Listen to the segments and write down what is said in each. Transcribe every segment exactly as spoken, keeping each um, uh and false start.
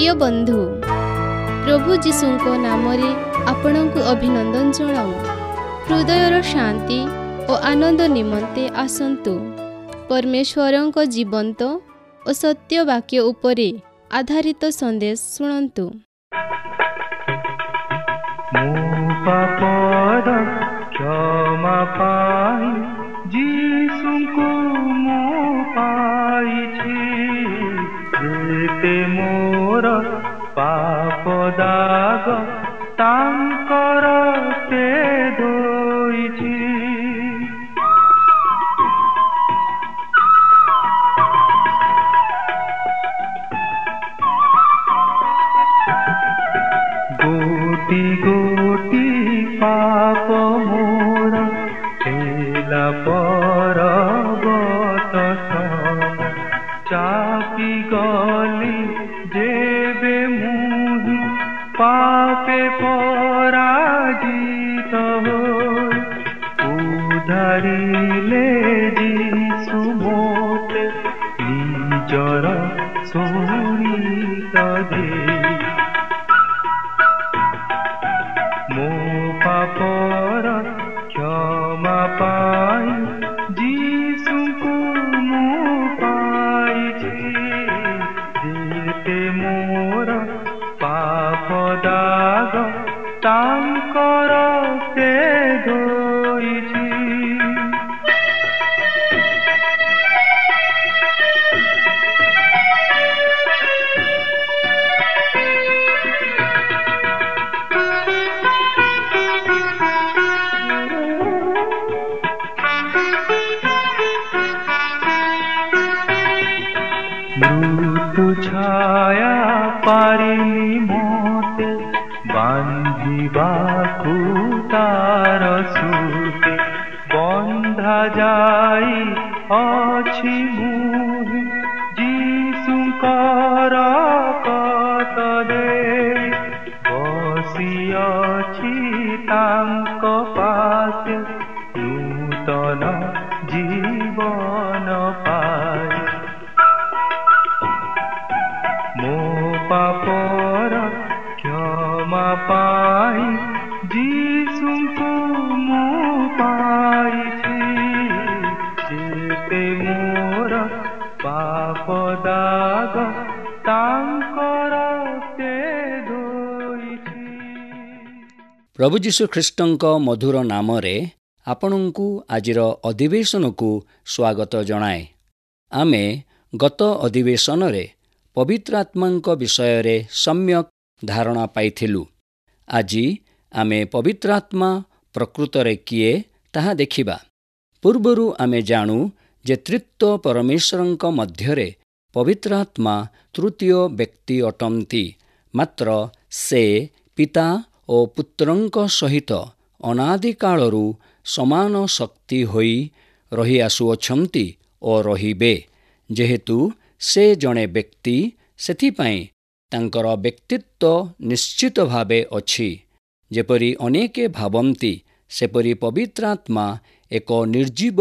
प्रिय बंधु प्रभु जीशुंक नामरे आपणको अभिनंदन जणाऊ। हृदयर शांति और आनंद निमंते आसंतु परमेश्वरंक जीवंत और सत्य वाक्य उपरे आधारित संदेश शुणन्तु। मो पापर क्षमा पाई जीशुंको मो पाइछि, जेते मोर पाप दाग तांकर ते धोइछि। गोटी गोटी पाप मोर हेला परबत चापी गली जेबे मुहि पापे पराजित होई, उधारिले जीशु मोते निजर सोनित दे। मो पापर क्षमा पाई जीशुंको मो पाइछि, जेते मोर पाप दाग तांकर ते धोइछि। मृत्यु छाया पारिली मोते बांधिबाकु तार सुते, बंधा जाई अछि मुहि जीशुंकर कतरे, बसी अछि तांक पासे नूतन जीवन पाई। मो पापर क्षमा पाई जीशुंको मो पाइछि, जेते मोर पाप दाग तांकर ते धोइछि। प्रभु जीशु ख्रीष्टंक मधुर नामरे आपणଙ୍କୁ आजिर अधिवेशनକୁ स्वागत जणाए। आमे गत अधिवेशनरे पवित्र आत्मांक विषय सम्यक धारणा पाइथिलु। आजि आमे पवित्र आत्मा प्रकृतरे किए ताहा देखिबा। पूर्वरु आमे जानू जे तृत्व परमेश्वरंक मध्यरे पवित्र आत्मा तृतीय व्यक्ति अटंती, मात्र से पिता और पुत्रंक सहित अनादि कालरू समान शक्ति होई रही आसुअछंती और रहिबे। जेहेतु से जणे व्यक्ति, सेथिपाई तांकर व्यक्तित्व निश्चित भावे अछि। जेपरि अनेके भावन्ति, सेपरि पवित्र आत्मा एक निर्जीव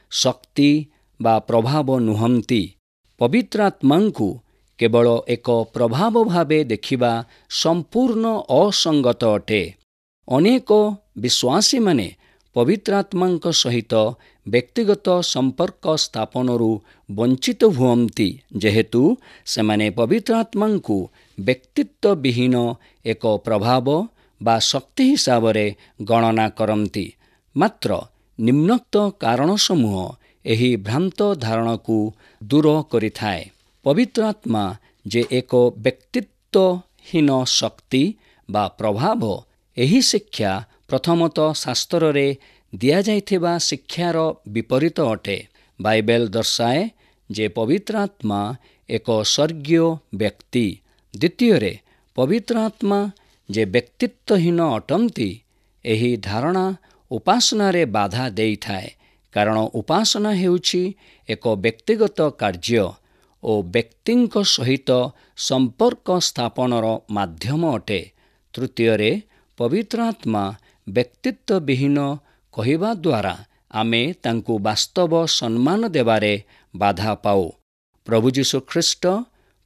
शक्ति बा प्रभाव नुहंती। पवित्र आत्मांकु केवल एक प्रभाव भावे देखिबा संपूर्ण असंगत अटे। अनेक विश्वासी माने पवित्र आत्मांक सहित व्यक्तिगत संपर्क स्थापनरू वंचित हुअंती, जेहेतु सेमाने पवित्र आत्मांकु व्यक्तित्व विहीन एक प्रभाव बा शक्ति हिसाब रे गणना करंती। मात्र निम्नोक्त कारण समूह एही भ्रांत धारणा को दूर करिथाए। पवित्र आत्मा जे एक व्यक्तित्वहीन शक्ति बा प्रभाव, एही शिक्षा प्रथमतः शास्त्र रे दिया जाइथिबा शिक्षार विपरीत अटे। बाइबेल दर्शाए जे पवित्र आत्मा एक स्वर्गीय व्यक्ति। द्वितीय रे पवित्र आत्मा जे व्यक्तित्वहीन अटंती, एही धारणा उपासना रे बाधा देइथाए। कारण उपासना हेउछि एक व्यक्तिगत कार्य ओ व्यक्तिंक सहित संपर्क स्थापनर माध्यम अटे। तृतीय रे पवित्र आत्मा व्यक्तित्व विहीन कहिबा द्वारा आमे तांकु वास्तव सम्मान देवारे बाधा पाऊ। प्रभु जीशु ख्रीष्ट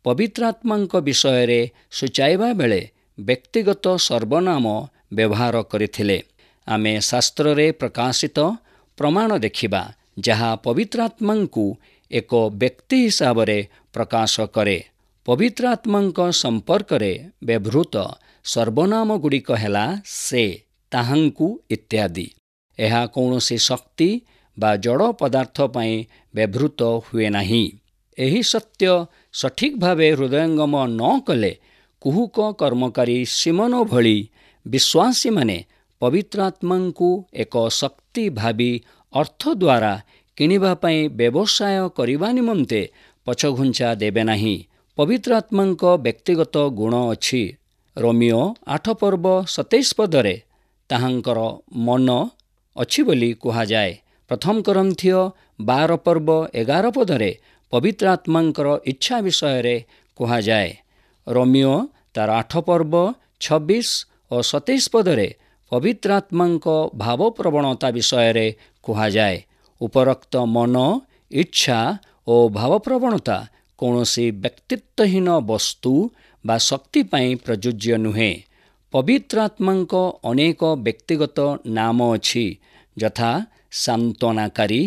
ପବିତ୍ର ଆତ୍ମାଙ୍କ ବିଷୟରେ ସୂଚାଇବା ବେଳେ ବ୍ୟକ୍ତିଗତ ସର୍ବନାମ ବ୍ୟବହାର କରିଥିଲେ। ଆମେ ଶାସ୍ତ୍ରରେ ପ୍ରକାଶିତ ପ୍ରମାଣ ଦେଖିବା ଯାହା ପବିତ୍ର ଆତ୍ମାଙ୍କୁ ଏକ ବ୍ୟକ୍ତି ହିସାବରେ ପ୍ରକାଶ କରେ। ପବିତ୍ର ଆତ୍ମାଙ୍କ ସମ୍ପର୍କରେ ବ୍ୟବହୃତ ସର୍ବନାମଗୁଡ଼ିକ ହେଲା ସେ, ତାହାଙ୍କୁ ଇତ୍ୟାଦି। ଏହା କୌଣସି ଶକ୍ତି ବା ଜଡ଼ ପଦାର୍ଥ ପାଇଁ ବ୍ୟବହୃତ ହୁଏ ନାହିଁ। ଏହି ସତ୍ୟ ସଠିକ୍ ଭାବେ ହୃଦୟଙ୍ଗମ ନ କଲେ କୁହୁକ କର୍ମକାରୀ ସିମୋନ ଭଳି ବିଶ୍ୱାସୀମାନେ ପବିତ୍ର ଆତ୍ମାଙ୍କୁ ଏକ ଶକ୍ତି ଭାବି ଅର୍ଥ ଦ୍ୱାରା କିଣିବା ପାଇଁ ବ୍ୟବସାୟ କରିବା ନିମନ୍ତେ ପଛଘୁଞ୍ଚା ଦେବେ ନାହିଁ। ପବିତ୍ର ଆତ୍ମାଙ୍କ ବ୍ୟକ୍ତିଗତ ଗୁଣ ଅଛି। ରୋମିଓ ଆଠ ପର୍ବ ସତେଇଶ ପଦରେ ତାହାଙ୍କର ମନ ଅଛି ବୋଲି କୁହାଯାଏ। ପ୍ରଥମ କରନ୍ଥୀୟ ବାର ପର୍ବ ଏଗାର ପଦରେ ପବିତ୍ର ଆତ୍ମାଙ୍କର ଇଚ୍ଛା ବିଷୟରେ କୁହାଯାଏ। ରୋମିଓ ତାର ଆଠ ପର୍ବ ଛବିଶ ଓ ସତେଇଶ ପଦରେ ପବିତ୍ର ଆତ୍ମାଙ୍କ ଭାବପ୍ରବଣତା ବିଷୟରେ କୁହାଯାଏ। ଉପରୋକ୍ତ ମନ, ଇଚ୍ଛା ଓ ଭାବପ୍ରବଣତା କୌଣସି ବ୍ୟକ୍ତିତ୍ୱହୀନ ବସ୍ତୁ ବା ଶକ୍ତି ପାଇଁ ପ୍ରଯୁଜ୍ୟ ନୁହେଁ। ପବିତ୍ର ଆତ୍ମାଙ୍କ ଅନେକ ବ୍ୟକ୍ତିଗତ ନାମ ଅଛି, ଯଥା ସାନ୍ତ୍ୱନାକାରୀ,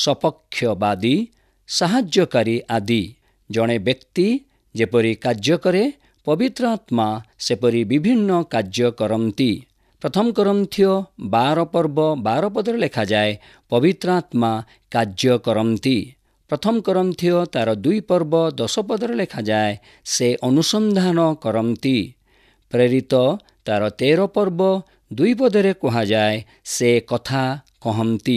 ସପକ୍ଷବାଦୀ, ସାହାଯ୍ୟକାରୀ ଆଦି। ଜଣେ ବ୍ୟକ୍ତି ଯେପରି କାର୍ଯ୍ୟ କରେ, ପବିତ୍ର ଆତ୍ମା ସେପରି ବିଭିନ୍ନ କାର୍ଯ୍ୟ କରନ୍ତି। ପ୍ରଥମ କରନ୍ଥୀୟ ବାର ପର୍ବ ବାର ପଦରେ ଲେଖାଯାଏ, ପବିତ୍ର ଆତ୍ମା କାର୍ଯ୍ୟ କରନ୍ତି। ପ୍ରଥମ କରନ୍ଥୀୟ ତାର ଦୁଇ ପର୍ବ ଦଶ ପଦରେ ଲେଖାଯାଏ, ସେ ଅନୁସନ୍ଧାନ କରନ୍ତି। ପ୍ରେରିତ ତାର ତେର ପର୍ବ ଦୁଇ ପଦରେ କୁହାଯାଏ, ସେ କଥା କହନ୍ତି।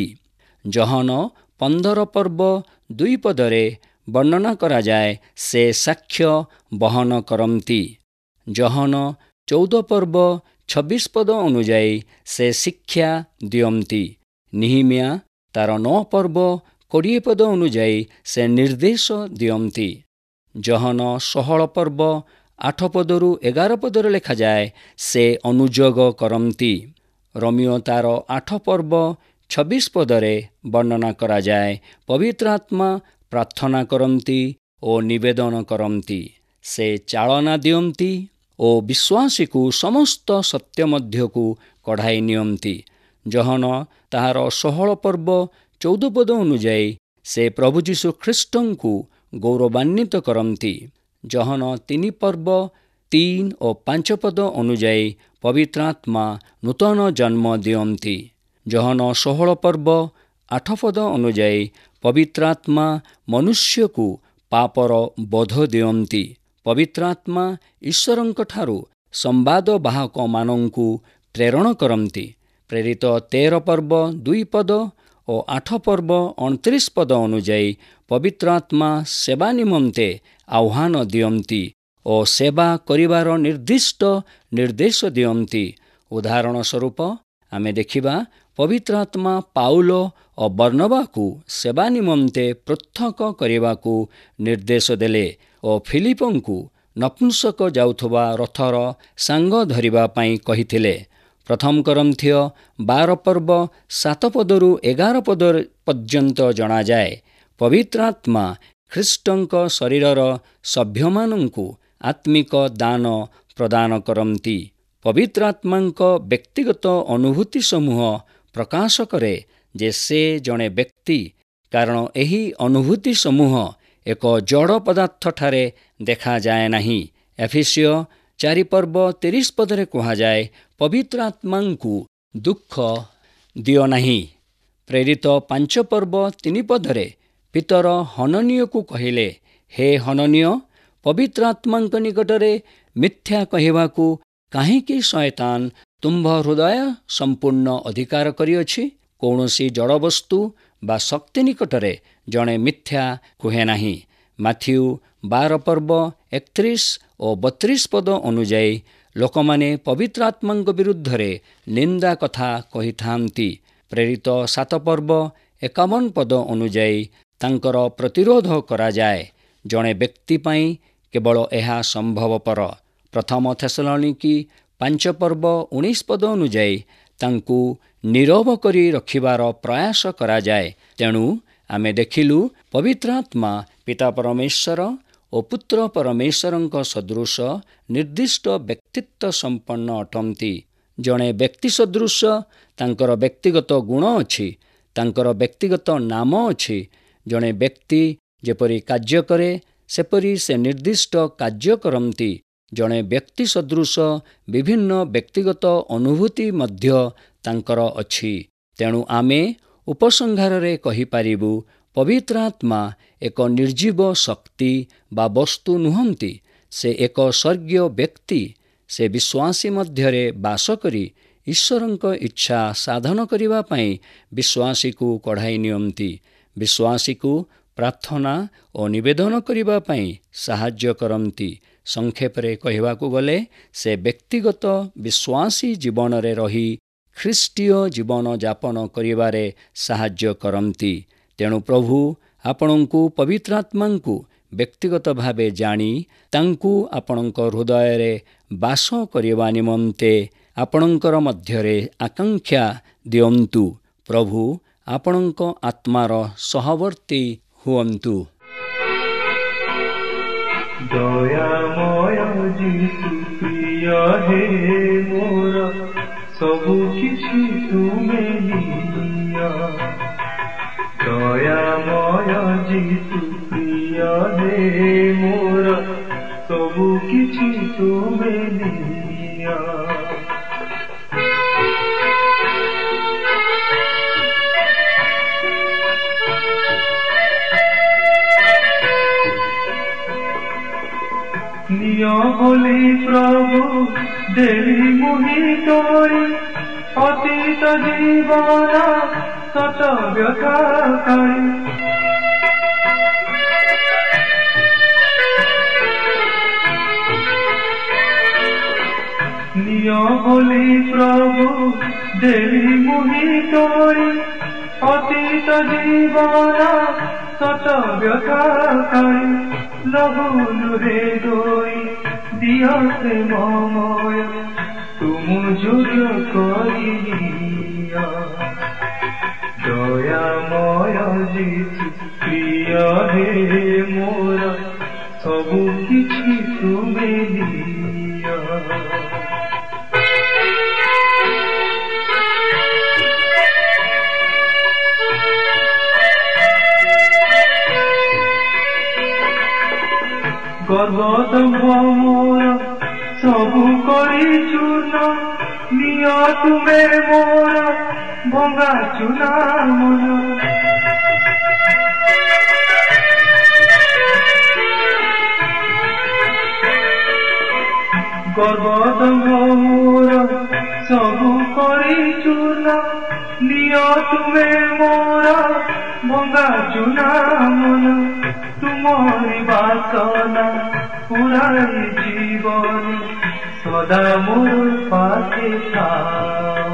ଜହନ ପନ୍ଦର ପର୍ବ ଦୁଇ ପଦରେ ବର୍ଣ୍ଣନା କରାଯାଏ, ସେ ସାକ୍ଷ୍ୟ ବହନ କରନ୍ତି। ଜହନ ଚଉଦ ପର୍ବ ଛବିଶ ପଦ ଅନୁଯାୟୀ ସେ ଶିକ୍ଷା ଦିଅନ୍ତି। ନିହିମିଆ ତାର ନଅ ପର୍ବ କୋଡ଼ିଏ ପଦ ଅନୁଯାୟୀ ସେ ନିର୍ଦ୍ଦେଶ ଦିଅନ୍ତି। ଜହନ ଷୋହଳ ପର୍ବ ଆଠ ପଦରୁ ଏଗାର ପଦରେ ଲେଖାଯାଏ, ସେ ଅନୁଯୋଗ କରନ୍ତି। ରୋମିଓ ତାର ଆଠ ପର୍ବ ଛବିଶ ପଦରେ ବର୍ଣ୍ଣନା କରାଯାଏ, ପବିତ୍ର ଆତ୍ମା ପ୍ରାର୍ଥନା କରନ୍ତି ଓ ନିବେଦନ କରନ୍ତି। ସେ ଚାଳନା ଦିଅନ୍ତି ଓ ବିଶ୍ୱାସୀକୁ ସମସ୍ତ ସତ୍ୟ ମଧ୍ୟକୁ କଢ଼ାଇ ନିଅନ୍ତି। ଜହନ ତାହାର ଷୋହଳ ପର୍ବ ଚଉଦ ପଦ ଅନୁଯାୟୀ ସେ ପ୍ରଭୁ ଯୀଶୁ ଖ୍ରୀଷ୍ଟଙ୍କୁ ଗୌରବାନ୍ୱିତ କରନ୍ତି। ଜହନ ତିନି ପର୍ବ ତିନି ଓ ପାଞ୍ଚ ପଦ ଅନୁଯାୟୀ ପବିତ୍ର ଆତ୍ମା ନୂତନ ଜନ୍ମ ଦିଅନ୍ତି। ଜହନ ଷୋହଳ ପର୍ବ ଆଠ ପଦ ଅନୁଯାୟୀ ପବିତ୍ର ଆତ୍ମା ମନୁଷ୍ୟକୁ ପାପର ବୋଧ ଦିଅନ୍ତି। ପବିତ୍ର ଆତ୍ମା ଈଶ୍ୱରଙ୍କଠାରୁ ସମ୍ବାଦବାହକମାନଙ୍କୁ ପ୍ରେରଣ କରନ୍ତି। ପ୍ରେରିତ ତେର ପର୍ବ ଦୁଇ ପଦ ଓ ଆଠ ପର୍ବ ଅଣତିରିଶ ପଦ ଅନୁଯାୟୀ ପବିତ୍ର ଆତ୍ମା ସେବା ନିମନ୍ତେ ଆହ୍ୱାନ ଦିଅନ୍ତି ଓ ସେବା କରିବାର ନିର୍ଦ୍ଦିଷ୍ଟ ନିର୍ଦ୍ଦେଶ ଦିଅନ୍ତି। ଉଦାହରଣ ସ୍ୱରୂପ ଆମେ ଦେଖିବା, ପବିତ୍ର ଆତ୍ମା ପାଉଲ ଓ ବର୍ଣ୍ଣବାକୁ ସେବା ନିମନ୍ତେ ପୃଥକ କରିବାକୁ ନିର୍ଦ୍ଦେଶ ଦେଲେ ଓ ଫିଲିପଙ୍କୁ ନପୁଂସକ ଯାଉଥିବା ରଥର ସାଙ୍ଗ ଧରିବା ପାଇଁ କହିଥିଲେ। ପ୍ରଥମ କରନ୍ଥୀୟ ବାର ପର୍ବ ସାତ ପଦରୁ ଏଗାର ପଦ ପର୍ଯ୍ୟନ୍ତ ଜଣାଯାଏ, ପବିତ୍ର ଆତ୍ମା ଖ୍ରୀଷ୍ଟଙ୍କ ଶରୀରର ସଭ୍ୟମାନଙ୍କୁ ଆତ୍ମିକ ଦାନ ପ୍ରଦାନ କରନ୍ତି। ପବିତ୍ର ଆତ୍ମାଙ୍କ ବ୍ୟକ୍ତିଗତ ଅନୁଭୂତି ସମୂହ ପ୍ରକାଶ କରେ ଯେ ସେ ଜଣେ ବ୍ୟକ୍ତି, କାରଣ ଏହି ଅନୁଭୂତି ସମୂହ ଏକ ଜଡ଼ ପଦାର୍ଥଠାରେ ଦେଖାଯାଏ ନାହିଁ। ଏଫେସୀୟ ଚାରି ପର୍ବ ତିରିଶ ପଦରେ କୁହାଯାଏ, ପବିତ୍ର ଆତ୍ମାଙ୍କୁ ଦୁଃଖ ଦିଅ ନାହିଁ। ପ୍ରେରିତ ପାଞ୍ଚ ପର୍ବ ତିନି ପଦରେ ପିତର ହନନୀୟକୁ କହିଲେ, ହେ ହନନୀୟ, ପବିତ୍ର ଆତ୍ମାଙ୍କ ନିକଟରେ ମିଥ୍ୟା କହିବାକୁ କାହିଁକି ଶୟତାନ ତୁମ୍ଭ ହୃଦୟ ସମ୍ପୂର୍ଣ୍ଣ ଅଧିକାର କରିଅଛି? କୌଣସି ଜଡ଼ବସ୍ତୁ ବା ଶକ୍ତି ନିକଟରେ ଜଣେ ମିଥ୍ୟା କୁହେ ନାହିଁ। ମାଥ୍ୟୁ ବାର ପର୍ବ ଏକତିରିଶ ଓ ବତିଶ ପଦ ଅନୁଯାୟୀ ଲୋକମାନେ ପବିତ୍ର ଆତ୍ମାଙ୍କ ବିରୁଦ୍ଧରେ ନିନ୍ଦା କଥା କହିଥାନ୍ତି। ପ୍ରେରିତ ସାତ ପର୍ବ ଏକାବନ ପଦ ଅନୁଯାୟୀ ତାଙ୍କର ପ୍ରତିରୋଧ କରାଯାଏ। ଜଣେ ବ୍ୟକ୍ତି ପାଇଁ କେବଳ ଏହା ସମ୍ଭବପର। ପ୍ରଥମ ଥେସଲୋନିକି ପାଞ୍ଚ ପର୍ବ ଉଣେଇଶ ପଦ ଅନୁଯାୟୀ ତାଙ୍କୁ ନୀରବ କରି ରଖିବାର ପ୍ରୟାସ କରାଯାଏ। ତେଣୁ ଆମେ ଦେଖିଲୁ, ପବିତ୍ର ଆତ୍ମା ପିତା ପରମେଶ୍ୱର ଓ ପୁତ୍ର ପରମେଶ୍ୱରଙ୍କ ସଦୃଶ ନିର୍ଦ୍ଦିଷ୍ଟ ବ୍ୟକ୍ତିତ୍ୱ ସମ୍ପନ୍ନ ଅଟନ୍ତି। ଜଣେ ବ୍ୟକ୍ତି ସଦୃଶ ତାଙ୍କର ବ୍ୟକ୍ତିଗତ ଗୁଣ ଅଛି, ତାଙ୍କର ବ୍ୟକ୍ତିଗତ ନାମ ଅଛି। ଜଣେ ବ୍ୟକ୍ତି ଯେପରି କାର୍ଯ୍ୟ କରେ ସେପରି ସେ ନିର୍ଦ୍ଦିଷ୍ଟ କାର୍ଯ୍ୟ କରନ୍ତି। ଜଣେ ବ୍ୟକ୍ତି ସଦୃଶ ବିଭିନ୍ନ ବ୍ୟକ୍ତିଗତ ଅନୁଭୂତି ମଧ୍ୟ ତାଙ୍କର ଅଛି। ତେଣୁ ଆମେ ଉପସଂହାରରେ କହିପାରିବୁ, ପବିତ୍ର ଆତ୍ମା ଏକ ନିର୍ଜୀବ ଶକ୍ତି ବା ବସ୍ତୁ ନୁହନ୍ତି। ସେ ଏକ ସ୍ୱର୍ଗୀୟ ବ୍ୟକ୍ତି। ସେ ବିଶ୍ୱାସୀ ମଧ୍ୟରେ ବାସ କରି ଈଶ୍ୱରଙ୍କ ଇଚ୍ଛା ସାଧନ କରିବା ପାଇଁ ବିଶ୍ୱାସୀକୁ କଢ଼ାଇ ନିଅନ୍ତି। ବିଶ୍ୱାସୀକୁ ପ୍ରାର୍ଥନା ଓ ନିବେଦନ କରିବା ପାଇଁ ସାହାଯ୍ୟ କରନ୍ତି। ସଂକ୍ଷେପରେ କହିବାକୁ ଗଲେ ସେ ବ୍ୟକ୍ତିଗତ ବିଶ୍ୱାସୀ ଜୀବନରେ ରହି ଖ୍ରୀଷ୍ଟୀୟ ଜୀବନଯାପନ କରିବାରେ ସାହାଯ୍ୟ କରନ୍ତି। ତେଣୁ ପ୍ରଭୁ ଆପଣଙ୍କୁ ପବିତ୍ର ଆତ୍ମାଙ୍କୁ ବ୍ୟକ୍ତିଗତ ଭାବେ ଜାଣି ତାଙ୍କୁ ଆପଣଙ୍କ ହୃଦୟରେ ବାସ କରିବା ନିମନ୍ତେ ଆପଣଙ୍କର ମଧ୍ୟରେ ଆକାଂକ୍ଷା ଦିଅନ୍ତୁ। ପ୍ରଭୁ ଆପଣଙ୍କ ଆତ୍ମାର ସହବର୍ତ୍ତୀ ହୁଅନ୍ତୁ। ଦୟାମୟ ଯୀଶୁ ପ୍ରିୟ ହେ ମୋର, ସବୁ କିଛି ତୁମେ ନିଅ। ଦୟାମୟ ଯୀଶୁ ପ୍ରିୟ ହେ ମୋର, ସବୁ କିଛି ତୁମେ ନିଅ। ନିଅ ବୋଲି ପ୍ରଭୁ ଦେଲି ମୁହିଁ ତୋଳି, ଅତୀତ ଜୀବନ ସତ ବ୍ୟଥା କାଳି। ନିଅ ବୋଲି ପ୍ରଭୁ ଦେଲି ମୁହିଁ ତୋଳି, ଅତୀତ ଜୀବନ ସତ ବ୍ୟଥା କାଳି। ଲହୁଲୁରେ ଧୋଇ ଦିଅ ପ୍ରେମମୟ, ତୁମ ଯୋଗ୍ୟ କରିନିଅ। ଦୟାମୟ ଯୀଶୁ ପ୍ରିୟ ହେ ମୋର, ସବୁ କିଛି ତୁମେ ନିଅ। ଗର୍ଭଦମ୍ଭ ମୋର ସବୁ କରି ଚୂର୍ଣ୍ଣ, ନିଅ ତୁମେ ମୋର ଭଙ୍ଗା ଚୁନା ମନ। ଗର୍ଭଦମ୍ଭ ମୋର ସବୁ କରି ଚୂର୍ଣ୍ଣ, ନିଅ ତୁମେ ମୋର ଭଙ୍ଗା ଚୁନା ମନ। ତୁମରି ବାସନା ପୁରାଇ ଜୀବନ, ସଦା ମୋର ପାଖେ ଥାଅ।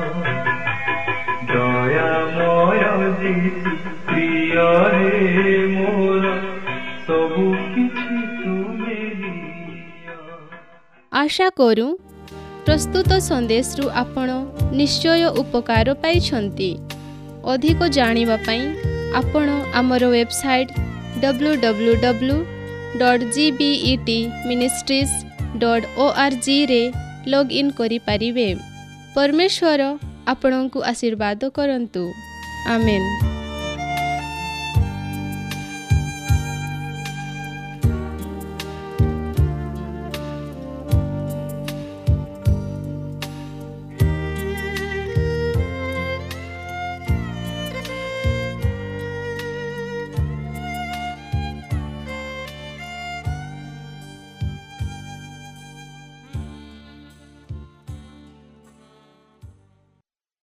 ଦୟାମୟ ଯୀଶୁ ପ୍ରିୟ ହେ ମୋର, ସବୁ କିଛି ତୁମେ ନିଅ। ଆଶା କରୁ ପ୍ରସ୍ତୁତ ସନ୍ଦେଶରୁ ଆପଣ ନିଶ୍ଚୟ ଉପକାର ପାଇଛନ୍ତି। ଅଧିକ ଜାଣିବା ପାଇଁ ଆପଣ ଆମର website W W W dot G B E T ministries dot O R G ରେ ଲଗ୍ଇନ୍ କରିପାରିବେ। ପରମେଶ୍ୱର ଆପଣଙ୍କୁ ଆଶୀର୍ବାଦ କରନ୍ତୁ। ଆମେନ୍।